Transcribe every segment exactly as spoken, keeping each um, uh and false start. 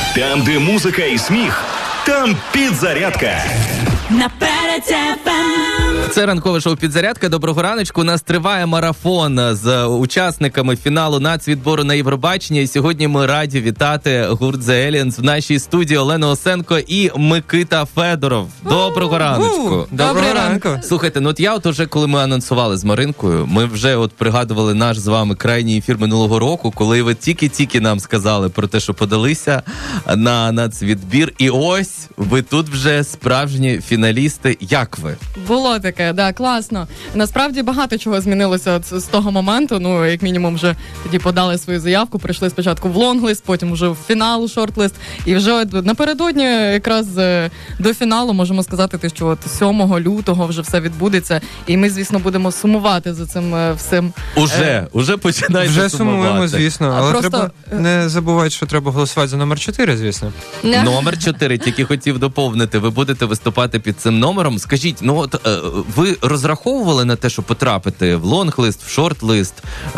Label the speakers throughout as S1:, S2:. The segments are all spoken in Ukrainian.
S1: Там, де музика і сміх, там підзарядка.
S2: На Перець еф ем.
S3: Це ранкове шоу «Підзарядка». Доброго раночку. У нас триває марафон з учасниками фіналу нацвідбору на Євробачення. І сьогодні ми раді вітати гурт The Aliens в нашій студії. Олена Осенко і Микита Федоров. Доброго раночку.
S4: Доброго ранку.
S3: Слухайте, ну от я от уже, коли ми анонсували з Маринкою, ми вже от пригадували наш з вами крайній ефір минулого року, коли ви тільки-тільки нам сказали про те, що подалися на нацвідбір. І ось ви тут вже справжні фіналісти. Як ви?
S4: Було таке, да, класно. Насправді багато чого змінилося от з того моменту. Ну, як мінімум, вже тоді подали свою заявку, прийшли спочатку в лонглист, потім вже в фінал, шортлист. І вже от напередодні якраз до фіналу можемо сказати, що от сьомого лютого вже все відбудеться. І ми, звісно, будемо сумувати за цим всім.
S3: Уже, уже починається
S5: Вже
S3: сумувати.
S5: сумуємо, звісно. Але
S4: просто...
S5: треба не забувати, що треба голосувати за номер чотири, звісно.
S3: Номер чотири, тільки хотів доповнити. Ви будете виступати під цим номером. Скажіть, ну от е, ви розраховували на те, що потрапити в лонглист, в шортлист?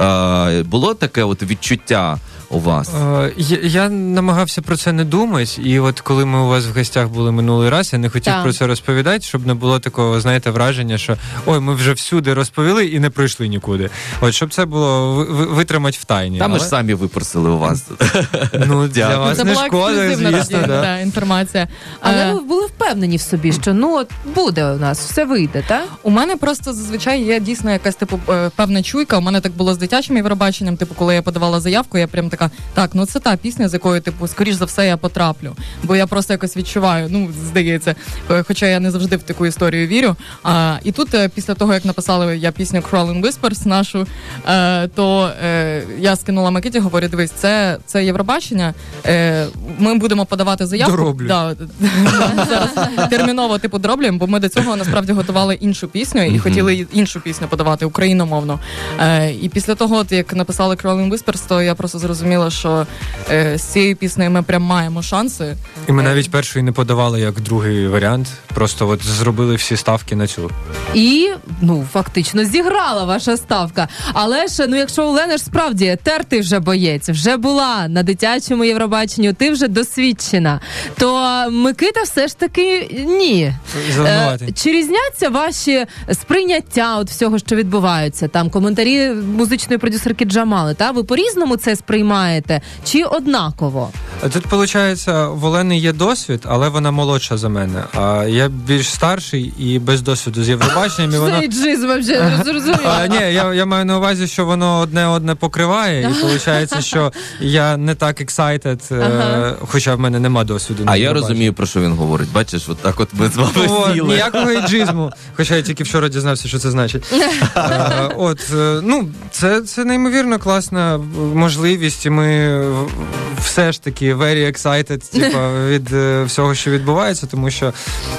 S3: Е, було таке от відчуття у вас?
S5: Е, я, я намагався про це не думати, і от коли ми у вас в гостях були минулий раз, я не хотів
S4: Так.
S5: про це розповідати, щоб не було такого, знаєте, враження, що ой, ми вже всюди розповіли і не пройшли нікуди. От, щоб це було ви, витримати в тайні.
S3: Та ми
S5: Але...
S3: ж самі випросили у вас.
S5: Ну, для вас
S4: Це
S5: не
S4: була
S5: шкода,
S4: ексклюзивна
S5: звісно,
S4: да.
S5: да.
S4: Да, інформація.
S6: Але
S4: Е,
S6: ви були впевнені в собі, що ну от буде у нас, все вийде, так?
S4: У мене просто зазвичай є дійсно якась типу е, певна чуйка. У мене так було з дитячим Євробаченням. Типу, коли я подавала заявку, я прям така, так, ну це та пісня, з якою, типу, скоріш за все я потраплю. Бо я просто якось відчуваю, ну, здається, е, хоча я не завжди в таку історію вірю. А, і тут, е, після того, як написала я пісню Crawling Whispers нашу, е, то е, я скинула Микиті, говорю, дивись, це, це Євробачення, е, ми будемо подавати заявку.
S5: Дороблю.
S4: Да, зараз терміново, типу, дроблюємо, бо ми до цього насправді готували іншу пісню і
S3: Мгм.
S4: хотіли іншу пісню подавати, україномовно. Е, і після того, от, як написали Crawling Whispers, то я просто зрозуміла, що е, з цією піснею ми прям маємо шанси.
S5: І ми навіть перший не подавали як другий варіант, просто от зробили всі ставки на цю.
S6: І, ну, фактично, зіграла ваша ставка. Але ж, ну, якщо Олена ж справді тертий вже боєць, вже була на дитячому Євробаченню, ти вже досвідчена, то Микита все ж таки ні.
S5: Завинуватий.
S6: Е, чи різняться ваші сприйняття от всього, що відбувається? Там коментарі музичної продюсерки Джамали, та? Ви по-різному це сприймаєте? Чи однаково?
S5: Тут, виходить, в Олени є досвід, але вона молодша за мене. А я більш старший і без досвіду з Євробаченням. І воно...
S6: Цей джиз, взагалі, не зрозуміло.
S5: А, ні, я, я маю на увазі, що воно одне-одне покриває, і виходить, що я не так excited,
S6: Ага.
S5: е, хоча в мене нема досвіду. на
S3: А я
S5: Євробаченні.
S3: розумію, про що він говорить. Бачиш, от так от ми з вами
S5: От,
S3: сіли.
S5: ніякого іджизму. Хоча я тільки вчора дізнався, що це значить. Е, от, е, ну, це, це неймовірно класна можливість, і ми все ж таки very excited, типа, від е, всього, що відбувається, тому що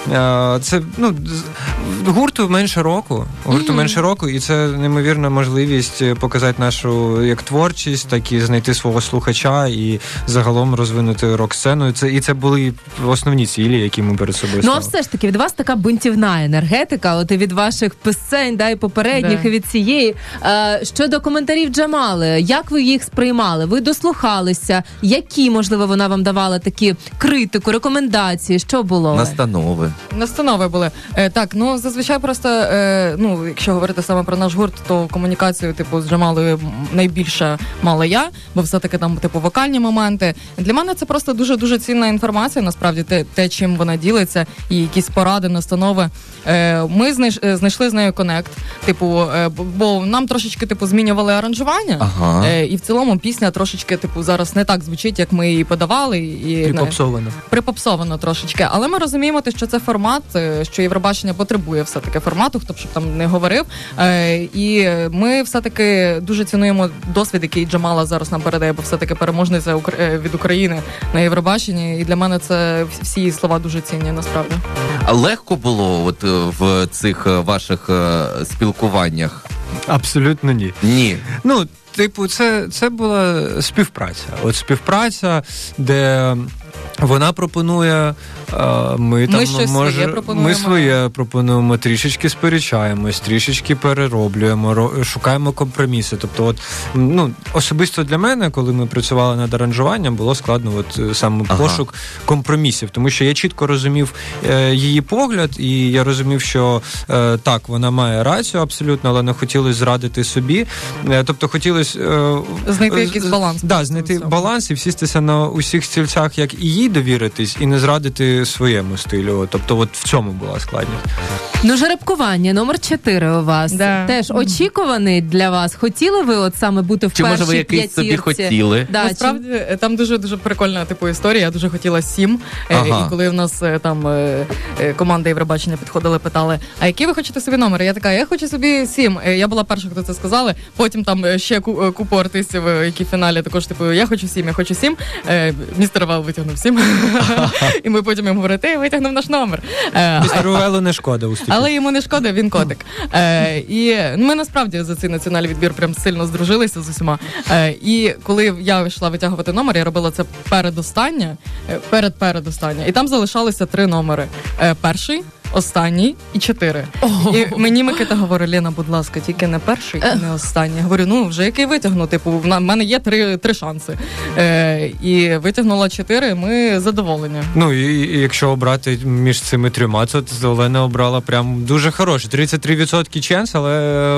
S5: е, це, ну, з- гурту менше року, гурту менше року, і це неймовірна можливість показати нашу як творчість, так і знайти свого слухача і загалом розвинути рок-сцену. І це, і це були основні цілі, які ми перед собою
S6: Ну, а
S5: ставили.
S6: все ж таки, від вас така бунтівна енергетика, от і від ваших пісень, да, і попередніх,
S4: Да.
S6: і від цієї. Е, щодо коментарів Джамали, як ви їх сприймали? Ви дослухалися? Які, можливо, вона вам давала такі критику, рекомендації? Що було?
S3: Настанови.
S4: Настанови були. Е, так, ну зазвичай просто, е, ну, якщо говорити саме про наш гурт, то комунікацію, типу, з Джамалою найбільше мала я, бо все-таки там, типу, вокальні моменти. Для мене це просто дуже-дуже цінна інформація, насправді, те, те чим вона ділиться, і якісь поради, настанови. Е, ми знайш, е, знайшли з нею конект, типу, е, бо, бо нам трошечки, типу, змінювали аранжування,
S3: Ага.
S4: е, і в цілому пісня трошечки, типу, зараз не так звучить, як ми її подавали. І,
S5: І попсовано.
S4: припопсовано трошечки, але ми розуміємо, те, що це формат, е, що Євробачення потребує все-таки формату, хто б щоб там не говорив. Е, І ми все-таки дуже цінуємо досвід, який Джамала зараз нам передає, бо все-таки переможниця Укра- е, від України на Євробаченні. І для мене це всі її слова дуже цінні, насправді.
S3: А легко було от е, в цих е, ваших е, спілкуваннях?
S5: Абсолютно ні.
S3: Ні.
S5: Ну, типу, це, це була співпраця. От співпраця, де Вона пропонує, е, ми там
S4: Ми щось
S5: може,
S4: своє пропонуємо.
S5: ми своє пропонуємо, трішечки сперечаємось, трішечки перероблюємо, ро- шукаємо компроміси. Тобто, от ну особисто для мене, коли ми працювали над аранжуванням, було складно, от саме
S3: Ага.
S5: пошук компромісів, тому що я чітко розумів е, її погляд, і я розумів, що е, так, вона має рацію абсолютно, але не хотілося зрадити собі. Е, тобто хотілося е,
S4: Знайти
S5: е,
S4: якийсь баланс.
S5: Да, знайти
S4: Цьому.
S5: баланс і всістися на усіх стільцях, як і їй довіритись, і не зрадити своєму стилю. Тобто, от в цьому була складність.
S6: Ну, жеребкування номер чотири у вас.
S4: Да.
S6: Теж очікуваний для вас. Хотіли ви от саме бути в
S3: Чи,
S6: першій
S3: може, ви якийсь собі
S6: п'ятірці?
S3: хотіли?
S6: Да,
S4: Насправді е, там дуже дуже прикольна типу історія. Я дуже хотіла сім. Е,
S3: Ага.
S4: І коли в нас е, там е, е, команда Євробачення підходили, питали: а який ви хочете собі номер? Я така, я хочу собі сім. Е, Я була перша, хто це сказали. Потім там е, ще ку- е, купу артистів, е, які в фіналі також типу, я хочу сім, я хочу сім. Е, Містер Вел витягнув сім. І ми потім йому говорили, ти витягнув наш номер. Е,
S5: Містеру Велу не шкода успіху.
S4: Але йому не шкода, він котик. Е, і ми насправді за цей національний відбір прям сильно здружилися з усіма. Е, і коли я йшла витягувати номер, я робила це передостання, е, перед передостання. І там залишалися три номери. Е, перший, останній і чотири. І мені Микита говорить: Лена, будь ласка, тільки не перший і не останній. Я говорю, ну вже який витягну, типу, в на- в мене є три, три шанси. Е, і витягнула чотири, ми задоволені.
S5: Ну і, і якщо обрати між цими трьома, то Олена обрала прям дуже хороший. тридцять три відсотки ченс, але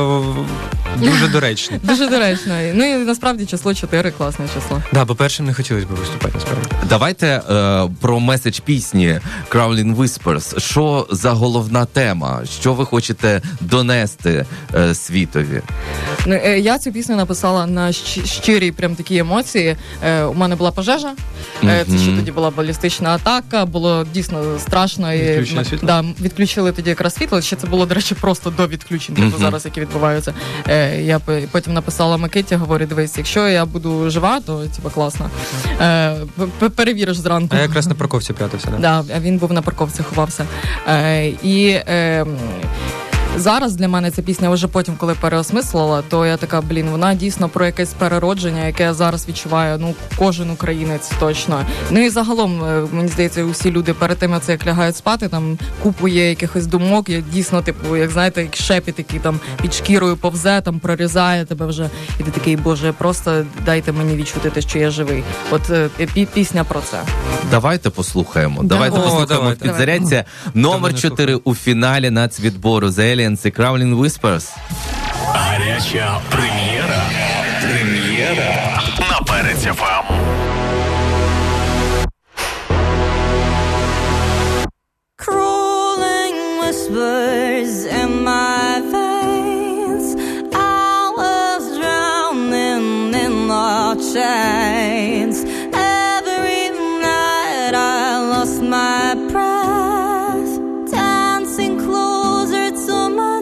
S5: е, дуже доречний.
S4: Дуже доречно. Ну і насправді число чотири класне число.
S5: Да, бо першим не хотілося б виступати, насправді.
S3: Давайте е, про меседж пісні Crowling Whispers. Що за головна тема? Що ви хочете донести е, світові?
S4: Ну, е, я цю пісню написала на щ- щирі прям такі емоції. Е, у мене була пожежа. Е, це ще
S3: Мгм.
S4: тоді була балістична атака. Було дійсно страшно. І
S5: Відключення
S4: ми-
S5: світла?
S4: Да, відключили тоді якраз світло. Ще це було, до речі, просто до відключень, типу
S3: Мгм.
S4: зараз, які відбуваються. Е, я п- потім написала Микиті, говорю, дивись, якщо я буду жива, то типу класно. Е, п- перевіриш зранку.
S5: А я якраз на парковці прятався, да?
S4: Да, а він був на парковці, ховався. Е, і е, зараз для мене ця пісня вже потім, коли переосмислила, то я така, блін, вона дійсно про якесь переродження, яке я зараз відчуваю, ну, кожен українець точно. Ну і загалом, е, мені здається, усі люди перед тим, як це як лягають спати, там купу є якихось думок, є дійсно, типу, як знаєте, як шепіт, який там під шкірою повзе, там прорізає тебе вже. І ти такий, боже, просто дайте мені відчути те, що я живий. От е, пі- пісня про це.
S3: Давайте послухаємо.
S4: Да.
S3: Давайте
S5: О,
S3: послухаємо
S5: давайте.
S3: в підзарядці. Номер
S5: не
S3: чотири у фіналі нацвідбору The Aliens і Crowling Whispers.
S1: Гаряча прем'єра. Прем'єра на Перець еф ем.
S2: Crawling whispers in my veins. I was drowning in the chains. Every night I lost my breath, dancing closer to my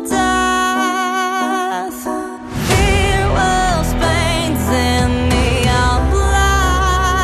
S2: death. Fear was painting neon black.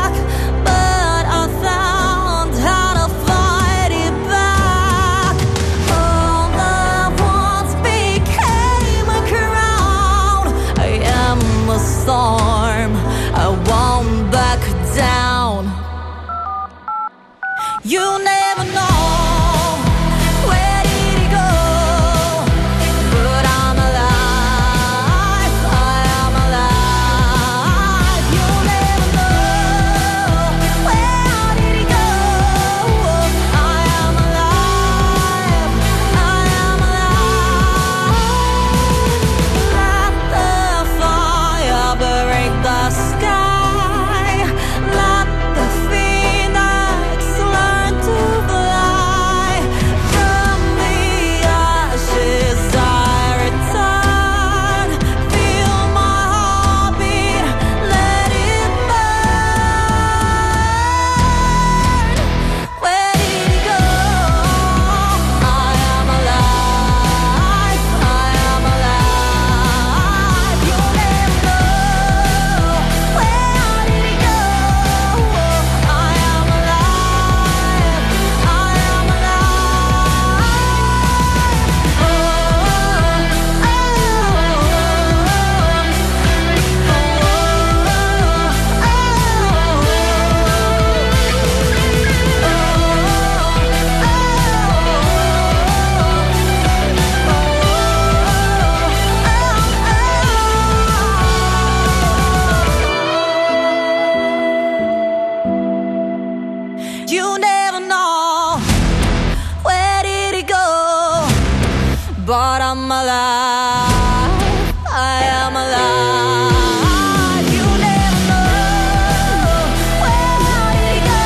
S2: but I'm alive. I am alive. You never know where you go.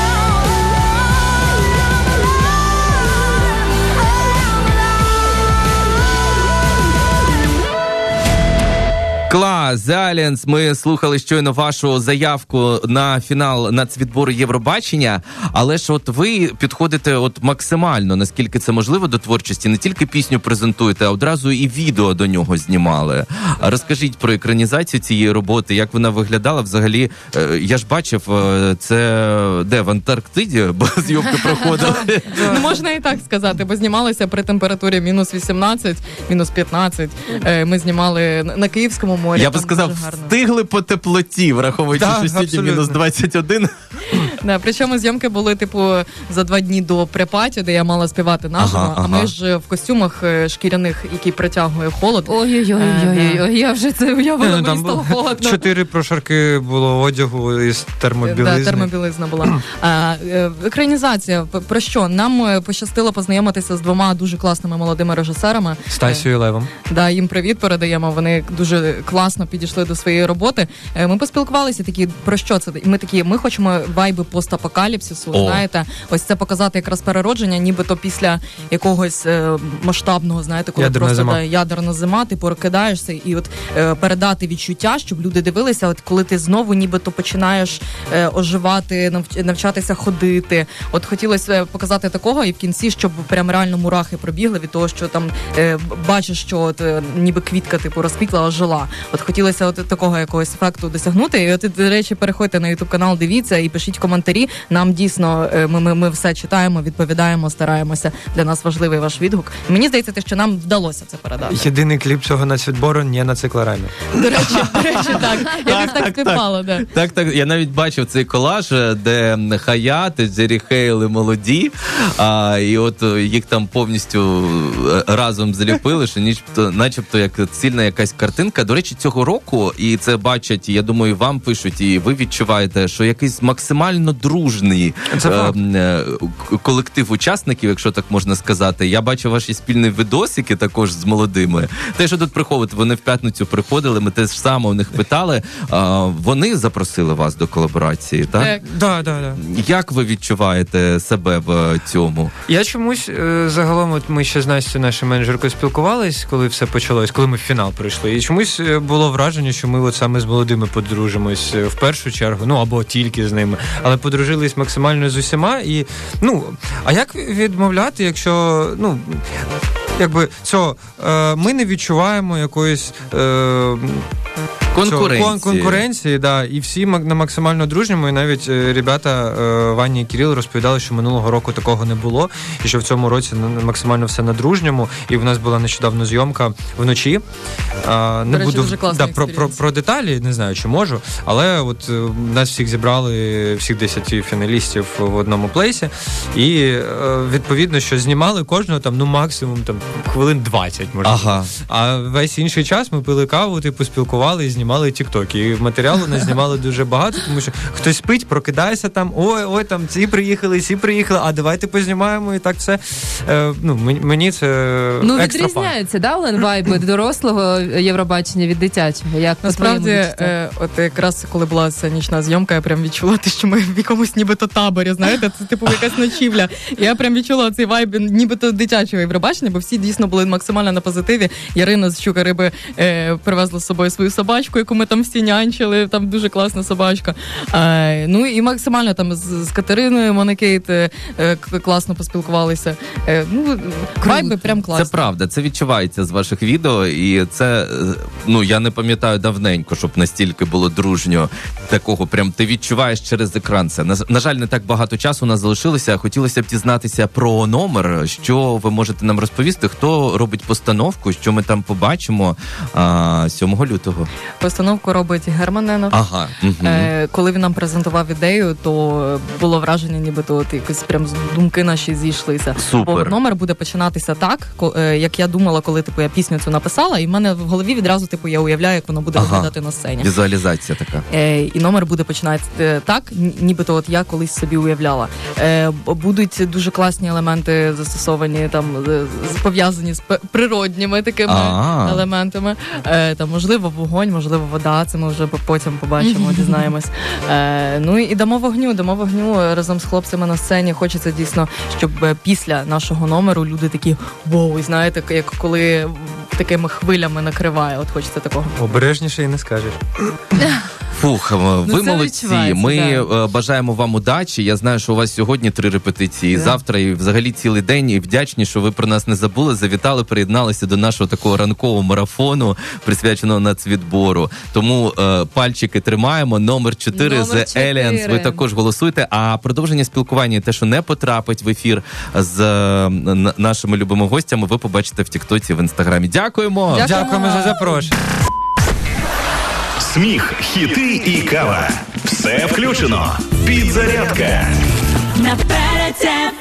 S2: I'm alive. I'm alive.
S3: Клас, Залінс, ми слухали щойно вашу заявку на фінал нацвідбору Євробачення, але ж от ви підходите от максимально, наскільки це можливо, до творчості, не тільки пісню презентуєте, а одразу і відео до нього знімали. А розкажіть про екранізацію цієї роботи, як вона виглядала взагалі. Я ж бачив, це де, в Антарктиді, бо зйомки проходили.
S4: Не можна і так сказати, бо знімалися при температурі мінус вісімнадцять, мінус п'ятнадцять. Ми знімали на Київському морі.
S3: Я би сказав, встигли по теплоті, враховуючи,
S5: Да,
S3: що сьогодні мінус двадцять один.
S4: Да, причому зйомки були, типу, за два дні до препаті, де я мала співати наживо,
S3: Ага,
S4: а
S3: ага.
S4: ми ж в костюмах е, шкіряних, які притягує холод.
S6: Ой-ой-ой, я вже це уявила,
S5: Ну,
S6: мені стало холодно.
S5: чотири прошарки було одягу із термобілизни.
S4: Да, термобілизна була. А, е, екранізація. П- Про що? Нам е, пощастило познайомитися з двома дуже класними молодими режисерами.
S5: Стасію і Левом.
S4: Да, їм привіт передаємо. Вони дуже класно підійшли до своєї роботи. Е, Ми поспілкувалися такі, про що це? Ми такі, ми хочемо вайби постапокаліпсису,
S3: О.
S4: знаєте, ось це показати якраз переродження, нібито після якогось е, масштабного, знаєте, коли
S5: Ядерна
S4: просто
S5: зима.
S4: да, ядерна зима, ти прокидаєшся і от е, передати відчуття, щоб люди дивилися, от коли ти знову нібито починаєш е, оживати, навч- навчатися ходити. От хотілося показати такого, і в кінці, щоб прям реально мурахи пробігли від того, що там е, бачиш, що от е, ніби квітка типу розквітла, ожила. От хотілося от такого якогось ефекту досягнути. І от, до речі, переходьте на ютуб канал, дивіться і пишіть коментарі. Нам дійсно е, ми, ми, ми все читаємо, відповідаємо, стараємося. Для нас важливий ваш відгук. І мені здається, те, що нам вдалося це передати.
S5: Єдиний кліп цього нацвідбору не на циклорамі.
S4: До речі, до речі, так. Якось так співпало, да.
S3: Так, так. Я навіть бачив цей колаж, де Хаят, Джері Хейл і молоді, а, і от їх там повністю разом зліпили, що начебто, начебто як цільна якась картинка. До речі, цього року, і це бачать, я думаю, вам пишуть, і ви відчуваєте, що якийсь максимально дружний
S5: Це факт.
S3: е, колектив учасників, якщо так можна сказати. Я бачу ваші спільні відосики також з молодими. Те, що тут приховувати, вони в п'ятницю приходили, ми те ж саме у них питали. А, вони запросили вас до колаборації, так?
S4: Так.
S5: Да, да, да.
S3: Як ви відчуваєте себе в цьому?
S5: Я чомусь е, загалом, от ми ще з Настю, нашою менеджеркою, спілкувались, коли все почалось, коли ми в фінал прийшли. І чомусь е, було враження, що ми от саме з молодими подружимось е, в першу чергу, ну або тільки з ними, але подружились максимально з усіма. І ну а як відмовляти, якщо ну якби цього е, ми не відчуваємо якоїсь. Е,
S3: Конкуренції.
S5: Кон- конкуренції, да, і всі мак- на максимально дружньому, і навіть е, ребята е, Ваня і Кирил розповідали, що минулого року такого не було, і що в цьому році на- максимально все на дружньому, і в нас була нещодавно зйомка вночі. А, не
S4: До речі,
S5: буду
S4: дуже класний
S5: да, про, про,
S4: експірієнс.
S5: про деталі, не знаю, чи можу, але от е, нас всіх зібрали, всіх десять фіналістів в одному плейсі, і е, відповідно, що знімали кожного там, ну максимум там хвилин двадцять, можливо.
S3: Ага.
S5: А весь інший час ми пили каву, типу, спілкували і знімали тіктоки. І матеріалу не знімали дуже багато, тому що хтось спить, прокидається там, ой, ой, там ці приїхали, ці приїхали, а давайте познімаємо, і так все. Е, ну, мені, мені це
S6: Ну,
S5: екстра фан.
S6: відрізняються, да, Олен, вайби дорослого Євробачення від дитячого? Як
S4: Насправді,
S6: по-твоєму відчуття?
S4: е, от якраз коли була ця нічна зйомка, я прям відчула те, що ми в якомусь нібито таборі, знаєте, це типу якась ночівля. І я прям відчула цей вайб нібито дитячого Євробачення, бо всі дійсно були максимально на позитиві. Ярина з Щука Риби е, привезла з собою свою собачку, яку ми там всі нянчили, там дуже класна собачка. Е, ну і максимально там з, з Катериною Монекейт е, к- класно поспілкувалися. Е, ну, вайби прям класні.
S3: Це правда, це відчувається з ваших відео, і це, е, ну, я не пам'ятаю давненько, щоб настільки було дружньо такого, прям ти відчуваєш через екран це. На, на жаль, не так багато часу у нас залишилося, хотілося б дізнатися про номер, що ви можете нам розповісти, хто робить постановку, що ми там побачимо а, сьомого лютого.
S4: Постановку робить Герман Ненов.
S3: Ага. Угу.
S4: Е, коли він нам презентував ідею, то було враження, нібито от якось прям думки наші зійшлися.
S3: Супер.
S4: Бо номер буде починатися так, ко- е, як я думала, коли типу я пісню цю написала, і в мене в голові відразу типу я уявляю, як воно буде
S3: Ага.
S4: виглядати на сцені.
S3: Візуалізація така.
S4: Е, і номер буде починатися е, так, ні- нібито от я колись собі уявляла. Е, б- будуть дуже класні елементи застосовані там е, з- пов'язані з п- природніми такими
S3: А.
S4: елементами. Е, там можливо вогонь, можливо, вода. Це ми вже потім побачимо, дізнаємось. Е, ну і дамо вогню, дамо вогню разом з хлопцями на сцені. Хочеться дійсно, щоб е, після нашого номеру люди такі воу, і знаєте, як коли такими хвилями накриває. От хочеться такого.
S5: Обережніше і не скажеш.
S3: Фух, ви
S6: це
S3: молодці.
S6: відчувається,
S3: Ми
S6: да.
S3: е, бажаємо вам удачі. Я знаю, що у вас сьогодні три репетиції,
S6: Да.
S3: завтра і взагалі цілий день. І вдячні, що ви про нас не забули, завітали, приєдналися до нашого такого ранкового марафону, присвяченого нацвідбору. Тому е, пальчики тримаємо. Номер чотири
S6: Номер
S3: The Aliens. Ви
S6: чотири.
S3: також голосуйте. А продовження спілкування, те, що не потрапить в ефір з е, н- нашими любими гостями, ви побачите в Тіктоці, в Інстаграмі. Дякуємо!
S4: Дякую.
S5: Дякуємо за запрошення.
S1: Сміх, хіти і кава. Все включено. Підзарядка.
S2: На перед